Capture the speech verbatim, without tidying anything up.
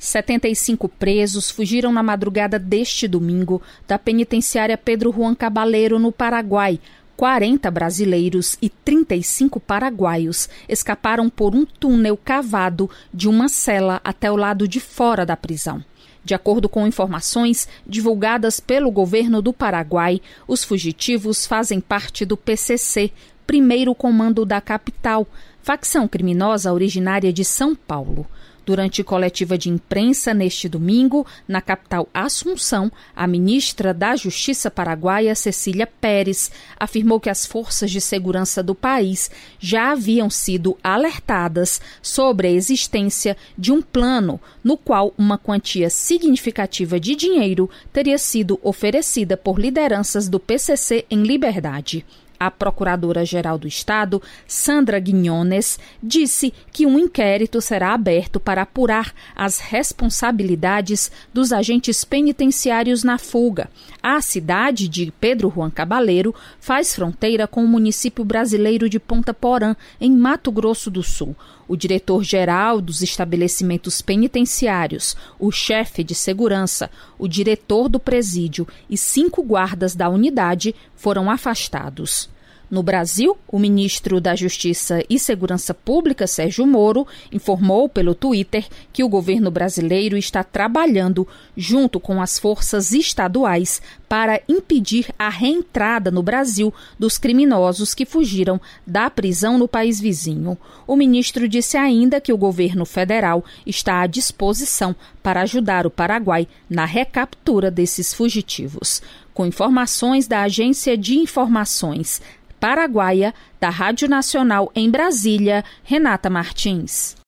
setenta e cinco presos fugiram na madrugada deste domingo da penitenciária Pedro Juan Cabaleiro, no Paraguai. quarenta brasileiros e trinta e cinco paraguaios escaparam por um túnel cavado de uma cela até o lado de fora da prisão. De acordo com informações divulgadas pelo governo do Paraguai, os fugitivos fazem parte do P C C, Primeiro Comando da Capital, facção criminosa originária de São Paulo. Durante coletiva de imprensa neste domingo, na capital Assunção, a ministra da Justiça paraguaia, Cecília Pérez, afirmou que as forças de segurança do país já haviam sido alertadas sobre a existência de um plano no qual uma quantia significativa de dinheiro teria sido oferecida por lideranças do P C C em liberdade. A Procuradora-Geral do Estado, Sandra Guinhones, disse que um inquérito será aberto para apurar as responsabilidades dos agentes penitenciários na fuga. A cidade de Pedro Juan Cabaleiro faz fronteira com o município brasileiro de Ponta Porã, em Mato Grosso do Sul. O diretor-geral dos estabelecimentos penitenciários, o chefe de segurança, o diretor do presídio e cinco guardas da unidade foram afastados. No Brasil, o ministro da Justiça e Segurança Pública, Sérgio Moro, informou pelo Twitter que o governo brasileiro está trabalhando junto com as forças estaduais para impedir a reentrada no Brasil dos criminosos que fugiram da prisão no país vizinho. O ministro disse ainda que o governo federal está à disposição para ajudar o Paraguai na recaptura desses fugitivos. Com informações da Agência de Informações Paraguaia, da Rádio Nacional em Brasília, Renata Martins.